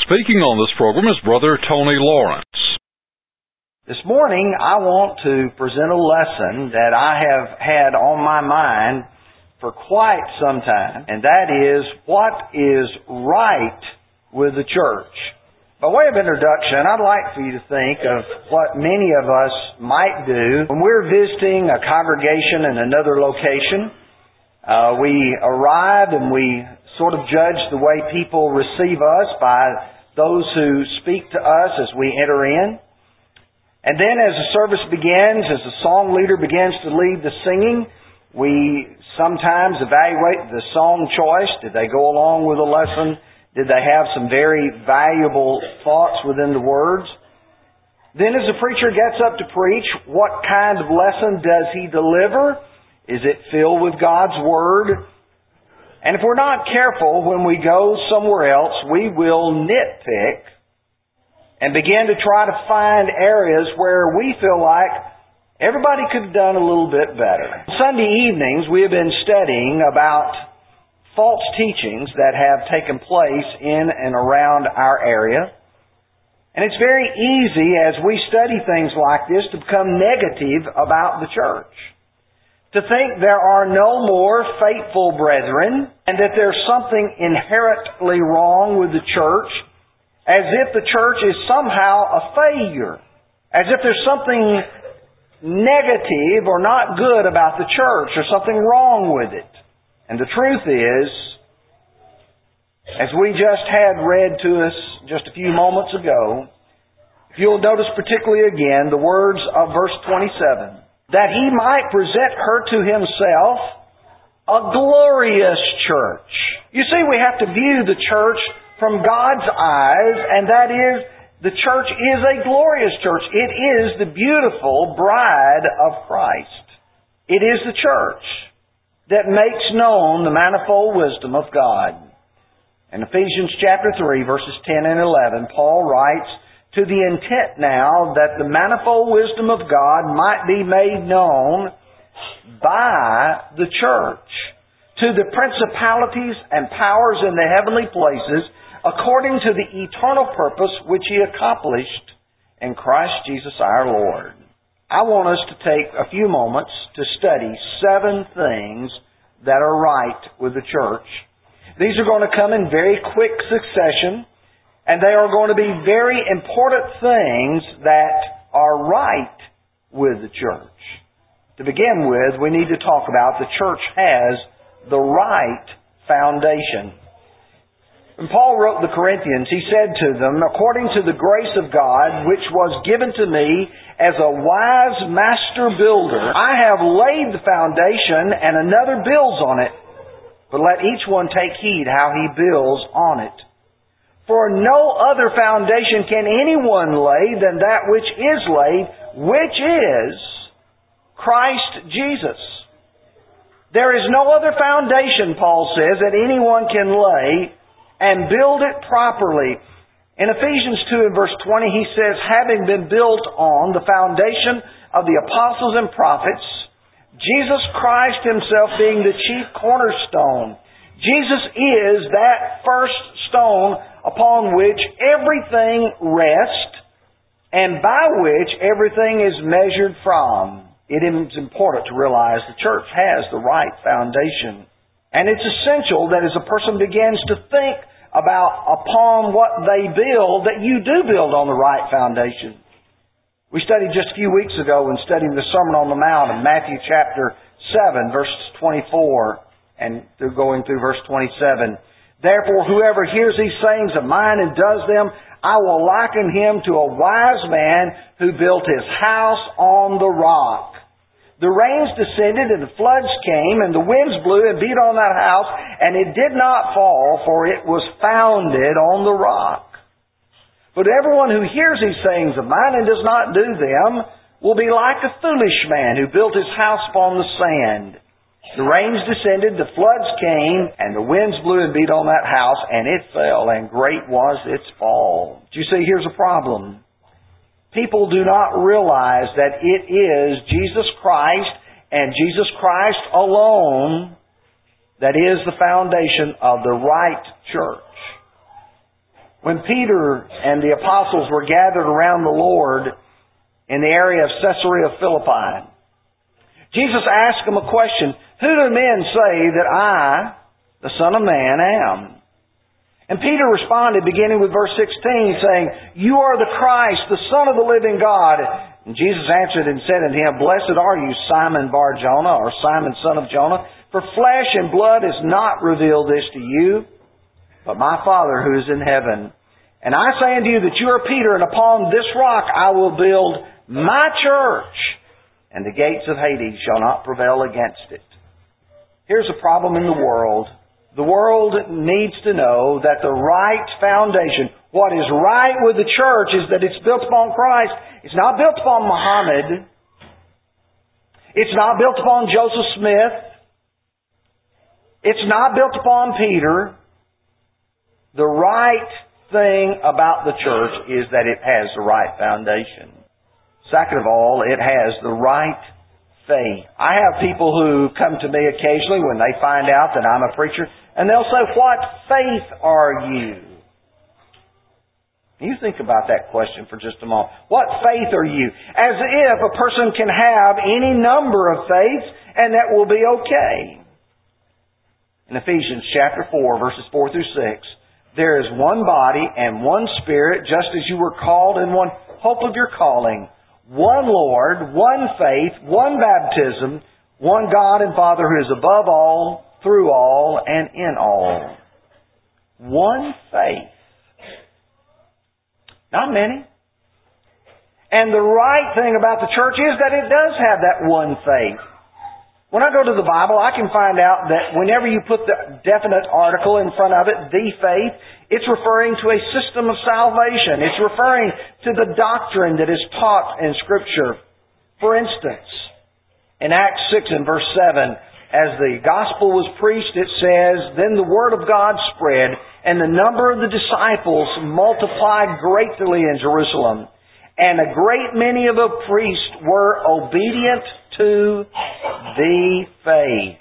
Speaking on this program is Brother Tony Lawrence. This morning I want to present a lesson that I have had on my mind for quite some time, and that is what is right with the church. By way of introduction, I'd like for you to think of what many of us might do when we're visiting a congregation in another location. We arrive and we sort of judge the way people receive us by those who speak to us as we enter in. And then as the service begins, as the song leader begins to lead the singing, we sometimes evaluate the song choice. Did they go along with the lesson? Did they have some very valuable thoughts within the words? Then as the preacher gets up to preach, what kind of lesson does he deliver? Is it filled with God's Word? And if we're not careful, when we go somewhere else, we will nitpick and begin to try to find areas where we feel like everybody could have done a little bit better. Sunday evenings, we have been studying about false teachings that have taken place in and around our area. And it's very easy as we study things like this to become negative about the church. To think there are no more faithful brethren and that there's something inherently wrong with the church, as if the church is somehow a failure, as if there's something negative or not good about the church or something wrong with it. And the truth is, as we just had read to us just a few moments ago, if you'll notice particularly again the words of verse 27, that He might present her to Himself a glorious church. You see, we have to view the church from God's eyes, and that is, the church is a glorious church. It is the beautiful bride of Christ. It is the church that makes known the manifold wisdom of God. In Ephesians chapter 3, verses 10 and 11, Paul writes, to the intent now that the manifold wisdom of God might be made known by the church to the principalities and powers in the heavenly places according to the eternal purpose which He accomplished in Christ Jesus our Lord. I want us to take a few moments to study 7 things that are right with the church. These are going to come in very quick succession, and they are going to be very important things that are right with the church. To begin with, we need to talk about the church has the right foundation. When Paul wrote the Corinthians, he said to them, according to the grace of God, which was given to me as a wise master builder, I have laid the foundation and another builds on it. But let each one take heed how he builds on it. For no other foundation can anyone lay than that which is laid, which is Christ Jesus. There is no other foundation, Paul says, that anyone can lay and build it properly. In Ephesians 2 and verse 20, he says, having been built on the foundation of the apostles and prophets, Jesus Christ Himself being the chief cornerstone. Jesus is that first stone upon which everything rests and by which everything is measured from. It is important to realize the church has the right foundation. And it's essential that as a person begins to think about upon what they build, that you do build on the right foundation. We studied just a few weeks ago when studying the Sermon on the Mount in Matthew chapter 7, verse 24, and going through verse 27. Therefore, whoever hears these sayings of mine and does them, I will liken him to a wise man who built his house on the rock. The rains descended and the floods came and the winds blew and beat on that house, and it did not fall, for it was founded on the rock. But everyone who hears these sayings of mine and does not do them will be like a foolish man who built his house upon the sand. The rains descended, the floods came, and the winds blew and beat on that house, and it fell, and great was its fall. But you see, here's a problem. People do not realize that it is Jesus Christ and Jesus Christ alone that is the foundation of the right church. when Peter and the apostles were gathered around the Lord in the area of Caesarea Philippi. Jesus asked them a question, "Who do men say that I, the Son of Man, am?" And Peter responded, beginning with verse 16, saying, "You are the Christ, the Son of the living God." And Jesus answered and said unto him, "Blessed are you, Simon Bar-Jonah," or Simon, son of Jonah, "for flesh and blood has not revealed this to you, but my Father who is in heaven. And I say unto you that you are Peter, and upon this rock I will build my church, and the gates of Hades shall not prevail against it." Here's a problem in the world. The world needs to know that the right foundation, what is right with the church, is that it's built upon Christ. It's not built upon Muhammad. It's not built upon Joseph Smith. It's not built upon Peter. The right thing about the church is that it has the right foundation. Second of all, it has the right faith. I have people who come to me occasionally when they find out that I'm a preacher, and they'll say, "What faith are you?" You think about that question for just a moment. What faith are you? As if a person can have any number of faiths and that will be okay. In Ephesians chapter 4, verses 4 through 6, there is one body and one Spirit, just as you were called in one hope of your calling. One Lord, one faith, one baptism, one God and Father who is above all, through all, and in all. One faith. Not many. And the right thing about the church is that it does have that one faith. When I go to the Bible, I can find out that whenever you put the definite article in front of it, the faith, it's referring to a system of salvation. It's referring to the doctrine that is taught in Scripture. For instance, in Acts 6 and verse 7, as the gospel was preached, it says, "Then the word of God spread, and the number of the disciples multiplied greatly in Jerusalem. And a great many of the priests were obedient to the faith."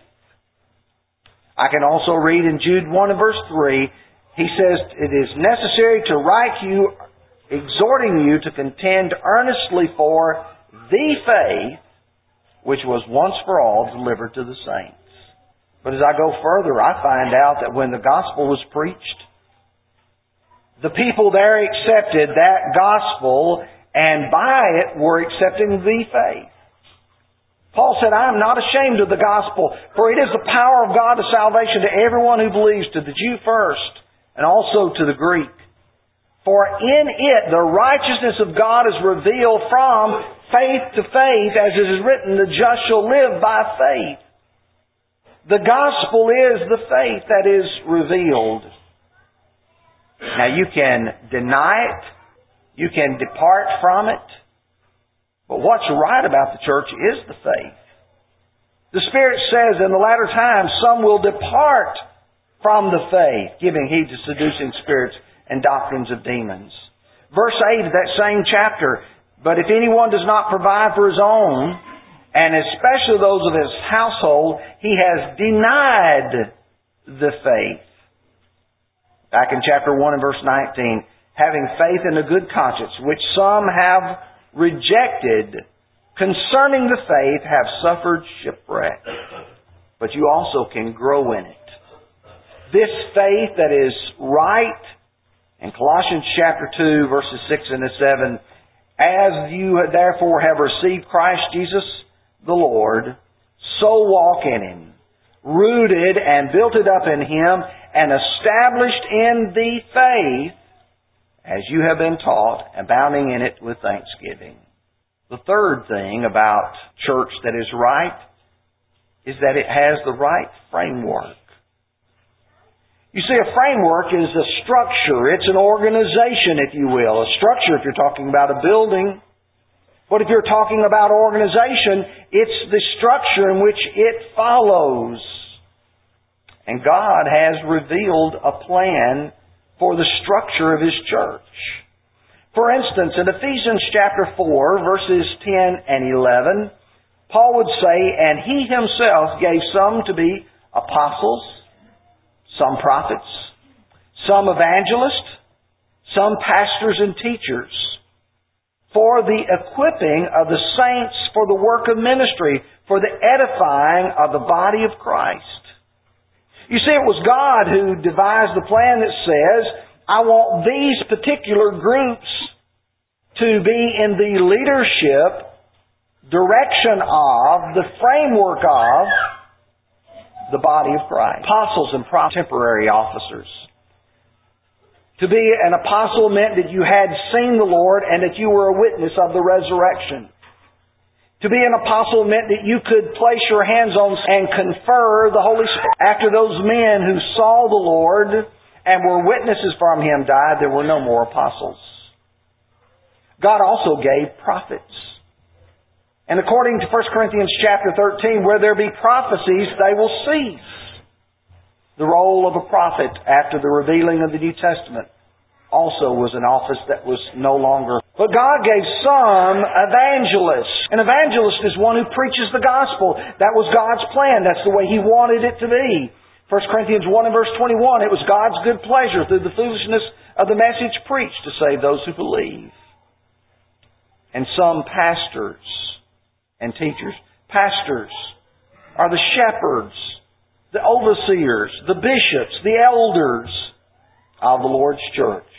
I can also read in Jude 1 and verse 3, he says, "It is necessary to write to you, exhorting you to contend earnestly for the faith, which was once for all delivered to the saints." But as I go further, I find out that when the gospel was preached, the people there accepted that gospel, and by it were accepting the faith. Paul said, "I am not ashamed of the gospel, for it is the power of God to salvation to everyone who believes, to the Jew first, and also to the Greek. For in it the righteousness of God is revealed from faith to faith, as it is written, the just shall live by faith." The gospel is the faith that is revealed. Now you can deny it, you can depart from it, but what's right about the church is the faith. The Spirit says in the latter times some will depart from the faith, giving heed to seducing spirits and doctrines of demons. Verse 8 of that same chapter, "But if anyone does not provide for his own, and especially those of his household, he has denied the faith." Back in chapter 1 and verse 19, "Having faith and a good conscience, which some have rejected, concerning the faith have suffered shipwreck. But you also can grow in it." This faith that is right, in Colossians chapter 2, verses 6 and 7, "As you therefore have received Christ Jesus the Lord, so walk in Him, rooted and built it up in Him, and established in the faith, as you have been taught, abounding in it with thanksgiving." The third thing about church that is right is that it has the right framework. You see, a framework is a structure. It's an organization, if you will. A structure if you're talking about a building. But if you're talking about organization, it's the structure in which it follows. And God has revealed a plan for the structure of His church. For instance, in Ephesians chapter 4, verses 10 and 11, Paul would say, "And He Himself gave some to be apostles, some prophets, some evangelists, some pastors and teachers, for the equipping of the saints for the work of ministry, for the edifying of the body of Christ. You see, it was God who devised the plan that says, I want these particular groups to be in the leadership, direction of, the framework of the body of Christ. Apostles and contemporary officers. To be an apostle meant that you had seen the Lord and that you were a witness of the resurrection. To be an apostle meant that you could place your hands on and confer the Holy Spirit. After those men who saw the Lord and were witnesses from Him died, there were no more apostles. God also gave prophets. And according to 1 Corinthians chapter 13, where there be prophecies, they will cease. The role of a prophet after the revealing of the New Testament also was an office that was no longer. But God gave some evangelists. An evangelist is one who preaches the gospel. That was God's plan. That's the way He wanted it to be. 1 Corinthians 1 and verse 21, it was God's good pleasure through the foolishness of the message preached to save those who believe. And some pastors and teachers. Pastors are the shepherds, the overseers, the bishops, the elders of the Lord's church.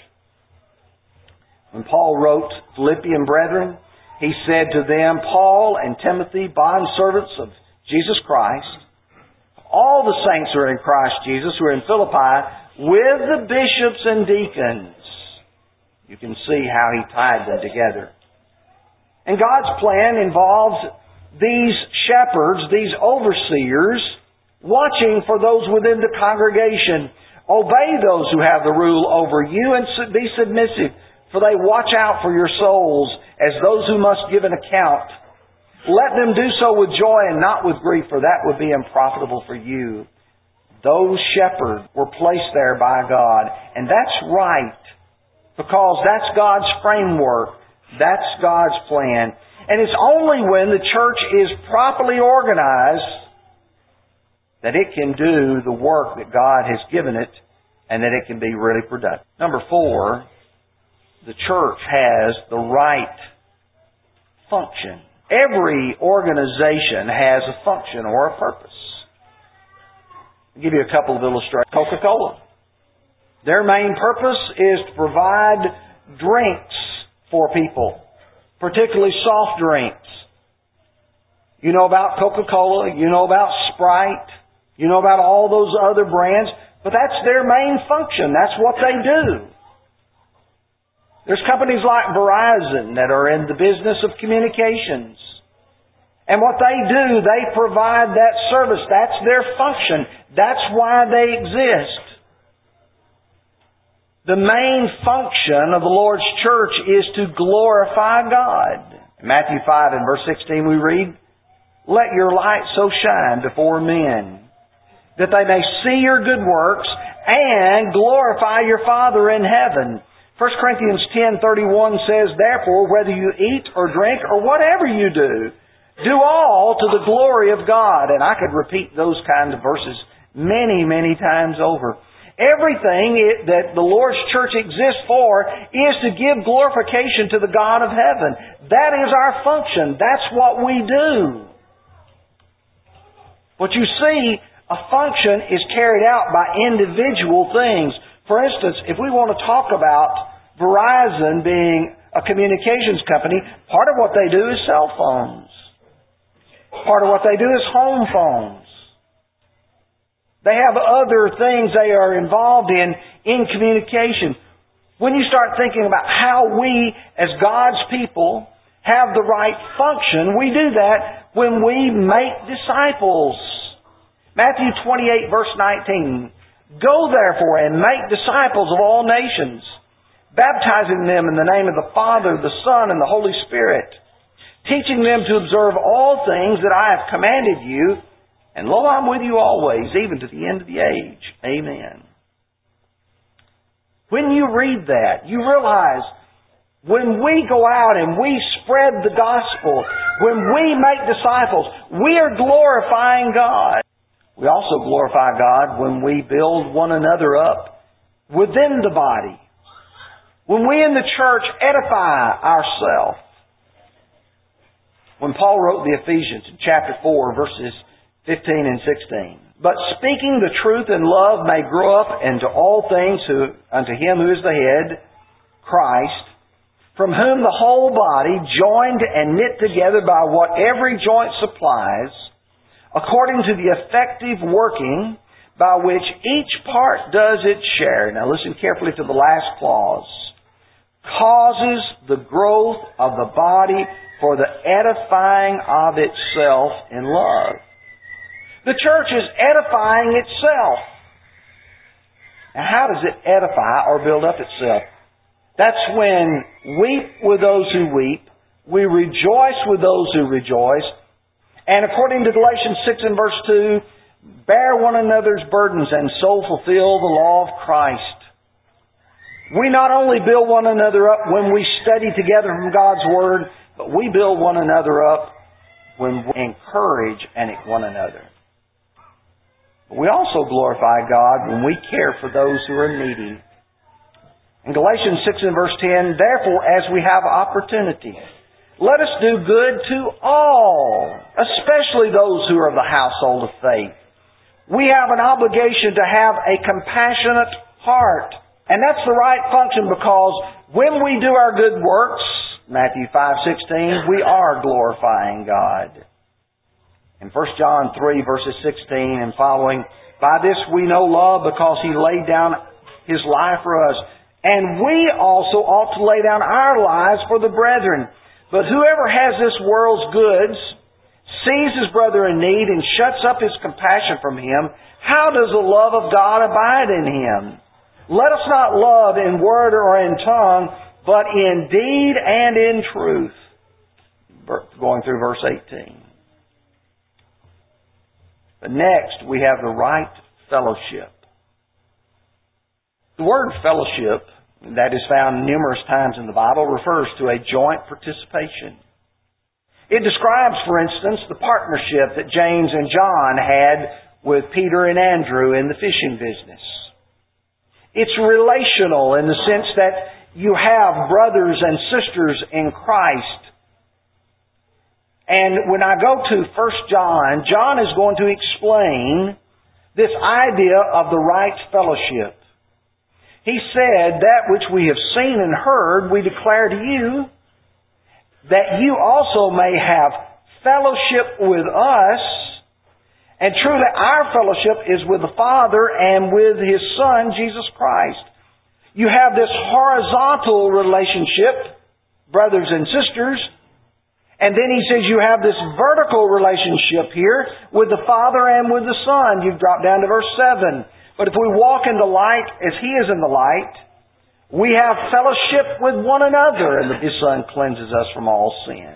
When Paul wrote Philippian brethren, he said to them, Paul and Timothy, bondservants of Jesus Christ, all the saints who are in Christ Jesus, who are in Philippi, with the bishops and deacons. You can see how he tied them together. And God's plan involves these shepherds, these overseers, watching for those within the congregation. Obey those who have the rule over you and be submissive, for they watch out for your souls as those who must give an account. Let them do so with joy and not with grief, for that would be unprofitable for you. Those shepherds were placed there by God, and that's right, because that's God's framework. That's God's plan. And it's only when the church is properly organized that it can do the work that God has given it and that it can be really productive. Number 4, the church has the right function. Every organization has a function or a purpose. I'll give you a couple of illustrations. Coca-Cola. Their main purpose is to provide drinks for people, particularly soft drinks. You know about Coca-Cola, you know about Sprite, you know about all those other brands, but that's their main function. That's what they do. There's companies like Verizon that are in the business of communications. And what they do, they provide that service. That's their function. That's why they exist. The main function of the Lord's church is to glorify God. In Matthew 5 and verse 16 we read, Let your light so shine before men, that they may see your good works and glorify your Father in heaven. 1 Corinthians 10:31 says, Therefore, whether you eat or drink or whatever you do all to the glory of God. And I could repeat those kinds of verses many, many times over. Everything that the Lord's church exists for is to give glorification to the God of heaven. That is our function. That's what we do. But you see, a function is carried out by individual things. For instance, if we want to talk about Verizon being a communications company, part of what they do is cell phones. Part of what they do is home phones. They have other things they are involved in communication. When you start thinking about how we, as God's people, have the right function, we do that when we make disciples. Matthew 28 verse 19. Go therefore and make disciples of all nations, baptizing them in the name of the Father, the Son, and the Holy Spirit, teaching them to observe all things that I have commanded you. And lo, I'm with you always, even to the end of the age. Amen. When you read that, you realize when we go out and we spread the gospel, when we make disciples, we are glorifying God. We also glorify God when we build one another up within the body. When we in the church edify ourselves. When Paul wrote the Ephesians in chapter 4, verses 15 and 16. But speaking the truth in love may grow up into all things unto Him who is the head, Christ, from whom the whole body, joined and knit together by what every joint supplies, according to the effective working by which each part does its share. Now listen carefully to the last clause. Causes the growth of the body for the edifying of itself in love. The church is edifying itself. Now how does it edify or build up itself? That's when weep with those who weep, we rejoice with those who rejoice, and according to Galatians 6 and verse 2, bear one another's burdens and so fulfill the law of Christ. We not only build one another up when we study together from God's Word, but we build one another up when we encourage one another. We also glorify God when we care for those who are needy. In Galatians 6 and verse 10, therefore, as we have opportunity, let us do good to all, especially those who are of the household of faith. We have an obligation to have a compassionate heart. And that's the right function, because when we do our good works, Matthew 5:16, we are glorifying God. In 1 John 3 verses 16 and following, by this we know love, because He laid down His life for us. And we also ought to lay down our lives for the brethren. But whoever has this world's goods, sees his brother in need, and shuts up his compassion from him, how does the love of God abide in him? Let us not love in word or in tongue, but in deed and in truth. Going through verse 18. But next, we have the right fellowship. The word fellowship, that is found numerous times in the Bible, refers to a joint participation. It describes, for instance, the partnership that James and John had with Peter and Andrew in the fishing business. It's relational in the sense that you have brothers and sisters in Christ. And when I go to 1 John, John is going to explain this idea of the right fellowship. He said, that which we have seen and heard, we declare to you, that you also may have fellowship with us. And truly, our fellowship is with the Father and with His Son, Jesus Christ. You have this horizontal relationship, brothers and sisters. And then he says you have this vertical relationship here with the Father and with the Son. You drop down to verse 7. But if we walk in the light as He is in the light, we have fellowship with one another, and His Son cleanses us from all sin.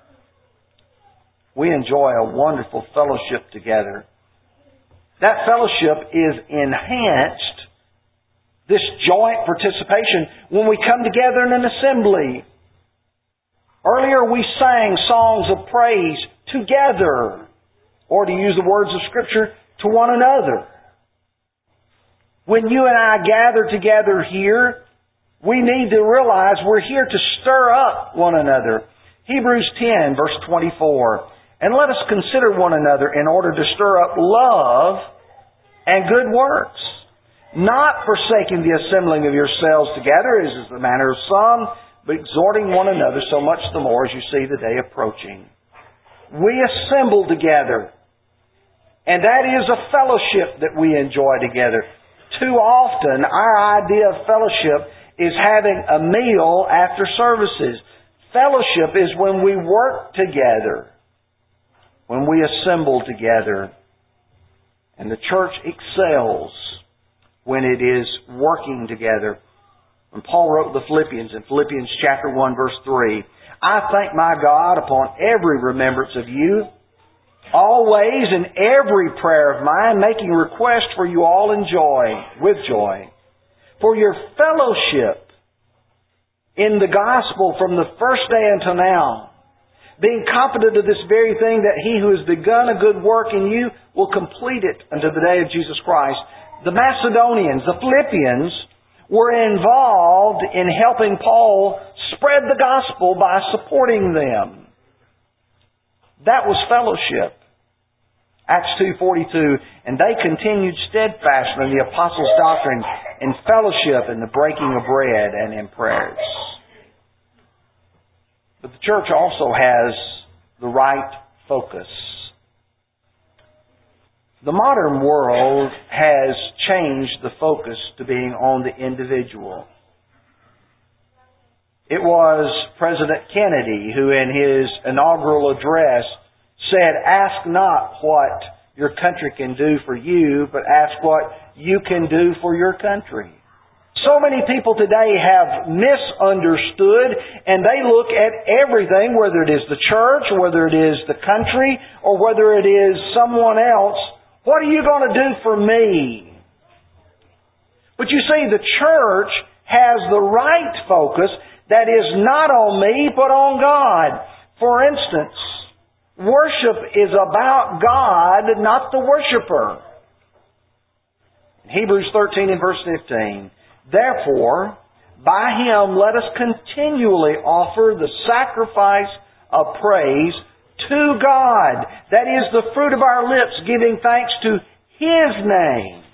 We enjoy a wonderful fellowship together. That fellowship is enhanced, this joint participation, when we come together in an assembly. Earlier we sang songs of praise together, or to use the words of Scripture, to one another. When you and I gather together here, we need to realize we're here to stir up one another. Hebrews 10, verse 24. And let us consider one another in order to stir up love and good works, not forsaking the assembling of yourselves together, as is the manner of some, but exhorting one another so much the more as you see the day approaching. We assemble together, and that is a fellowship that we enjoy together. Too often, our idea of fellowship is having a meal after services. Fellowship is when we work together, when we assemble together. And the church excels when it is working together. When Paul wrote the Philippians in Philippians chapter 1 verse 3, I thank my God upon every remembrance of you, always in every prayer of mine, making request for you all with joy, for your fellowship in the gospel from the first day until now, being confident of this very thing, that He who has begun a good work in you will complete it unto the day of Jesus Christ. The Macedonians, the Philippians, were involved in helping Paul spread the gospel by supporting them. That was fellowship. Acts 2:42, and they continued steadfastly in the apostles' doctrine, in fellowship, in the breaking of bread, and in prayers. But the church also has the right focus. The modern world has changed the focus to being on the individual. It was President Kennedy who, in his inaugural address, said, "Ask not what your country can do for you, but ask what you can do for your country." So many people today have misunderstood, and they look at everything, whether it is the church, whether it is the country, or whether it is someone else. What are you going to do for me? But you see, the church has the right focus that is not on me, but on God. For instance, worship is about God, not the worshiper. In Hebrews 13 and verse 15, "Therefore, by Him let us continually offer the sacrifice of praise to God. That is the fruit of our lips, giving thanks to His name."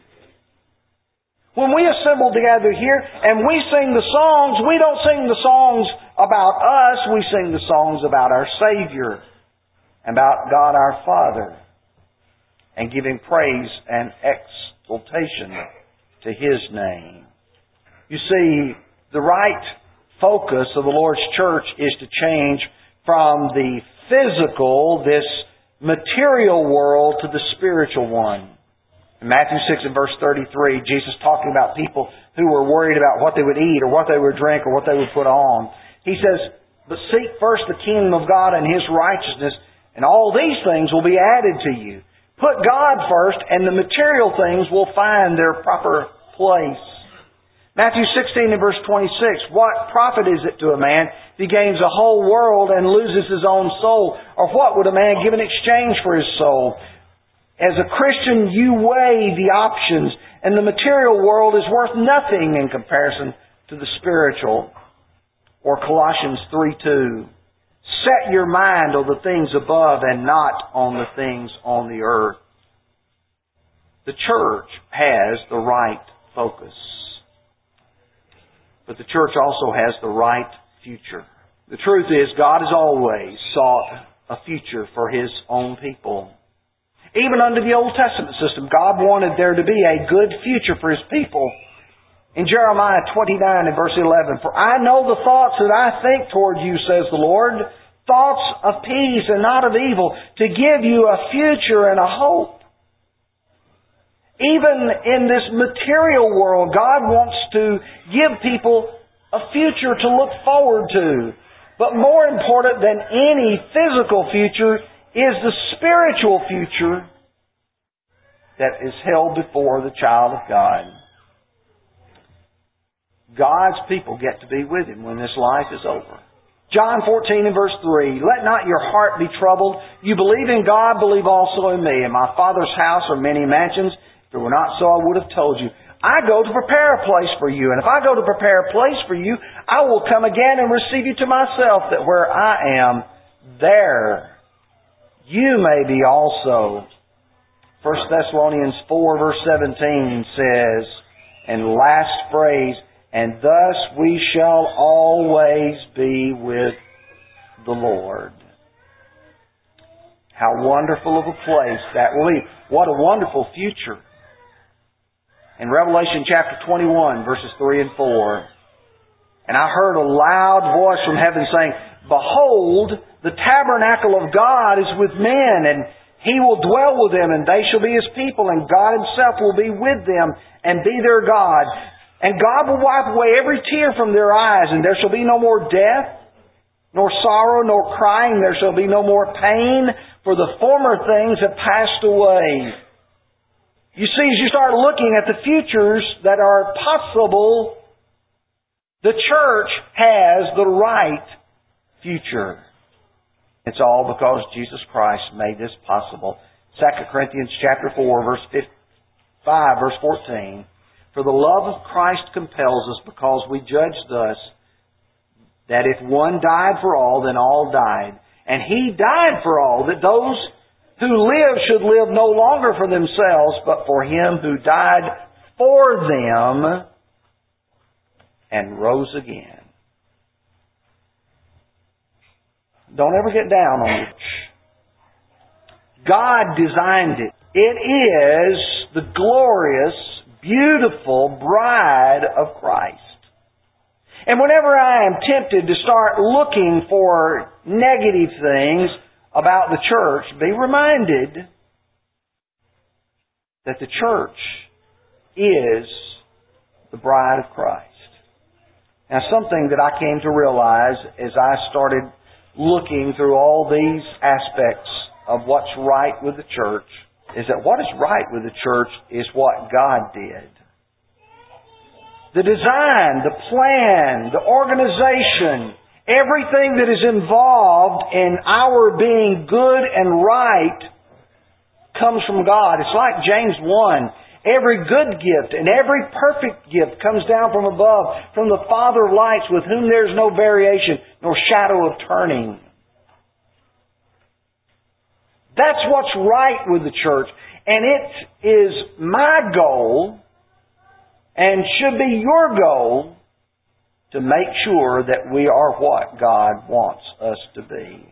When we assemble together here and we sing the songs, we don't sing the songs about us, we sing the songs about our Savior, about God our Father, and giving praise and exaltation to His name. You see, the right focus of the Lord's church is to change from the physical, this material world, to the spiritual one. In Matthew 6 and verse 33, Jesus talking about people who were worried about what they would eat or what they would drink or what they would put on. He says, "But seek first the kingdom of God and His righteousness, and all these things will be added to you." Put God first, and the material things will find their proper place. Matthew 16 and verse 26, "What profit is it to a man if he gains the whole world and loses his own soul? Or what would a man give in exchange for his soul?" As a Christian, you weigh the options, and the material world is worth nothing in comparison to the spiritual. Or Colossians 3:2, "Set your mind on the things above and not on the things on the earth." The church has the right focus. But the church also has the right future. The truth is, God has always sought a future for His own people. Even under the Old Testament system, God wanted there to be a good future for His people. In Jeremiah 29 and verse 11, "For I know the thoughts that I think toward you, says the Lord, thoughts of peace and not of evil, to give you a future and a hope." Even in this material world, God wants to give people a future to look forward to. But more important than any physical future is the spiritual future that is held before the child of God. God's people get to be with Him when this life is over. John 14 and verse 3, "Let not your heart be troubled. You believe in God, believe also in me. In my Father's house are many mansions. If it were not so, I would have told you. I go to prepare a place for you. And if I go to prepare a place for you, I will come again and receive you to myself, that where I am, there you may be also." 1 Thessalonians 4 verse 17 says, and last phrase, "And thus we shall always be with the Lord." How wonderful of a place that will be. What a wonderful future. In Revelation chapter 21, verses 3 and 4, "And I heard a loud voice from heaven saying, Behold, the tabernacle of God is with men, and He will dwell with them, and they shall be His people, and God Himself will be with them, and be their God. And God will wipe away every tear from their eyes, and there shall be no more death, nor sorrow, nor crying. There shall be no more pain, for the former things have passed away." You see, as you start looking at the futures that are possible, the church has the right future. It's all because Jesus Christ made this possible. 2 Corinthians chapter 4, verse 5, verse 14. For the love of Christ compels us, because we judge thus, that if one died for all, then all died. And He died for all, that those who live should live no longer for themselves, but for Him who died for them and rose again. Don't ever get down on it. God designed it. It is the glorious, beautiful bride of Christ. And whenever I am tempted to start looking for negative things about the church, be reminded that the church is the bride of Christ. Now, something that I came to realize as I started looking through all these aspects of what's right with the church is that what is right with the church is what God did. The design, the plan, the organization, everything that is involved in our being good and right comes from God. It's like James 1. Every good gift and every perfect gift comes down from above, from the Father of lights, with whom there is no variation nor shadow of turning. That's what's right with the church. And it is my goal, and should be your goal, to make sure that we are what God wants us to be.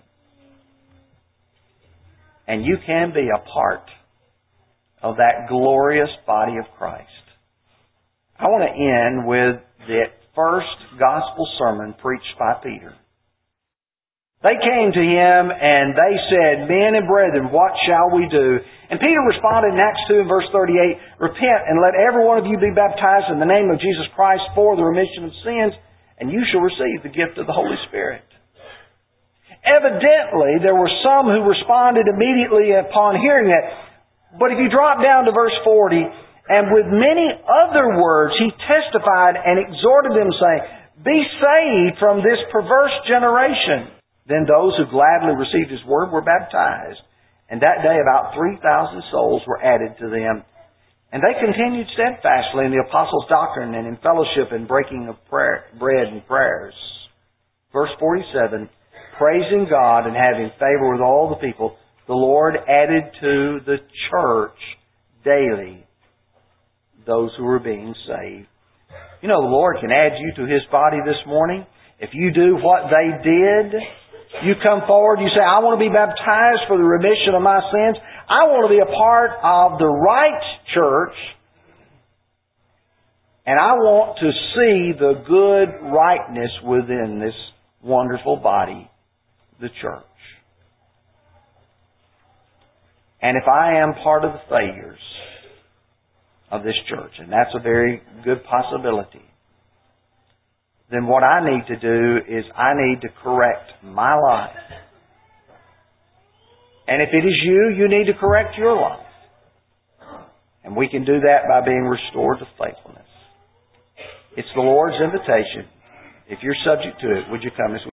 And you can be a part of that glorious body of Christ. I want to end with the first gospel sermon preached by Peter. They came to him and they said, "Men and brethren, what shall we do?" And Peter responded in Acts 2 and verse 38, "Repent and let every one of you be baptized in the name of Jesus Christ for the remission of sins, and you shall receive the gift of the Holy Spirit." Evidently, there were some who responded immediately upon hearing that. But if you drop down to verse 40, "And with many other words he testified and exhorted them, saying, Be saved from this perverse generation." Then those who gladly received his word were baptized. And that day about 3,000 souls were added to them. And they continued steadfastly in the apostles' doctrine and in fellowship and breaking of bread and prayers. Verse 47, "Praising God and having favor with all the people, the Lord added to the church daily those who were being saved." You know, the Lord can add you to His body this morning. If you do what they did, you come forward, you say, "I want to be baptized for the remission of my sins. I want to be a part of the right church. And I want to see the good rightness within this wonderful body, the church." And if I am part of the failures of this church, and that's a very good possibility, then what I need to do is I need to correct my life. And if it is you, you need to correct your life. And we can do that by being restored to faithfulness. It's the Lord's invitation. If you're subject to it, would you come as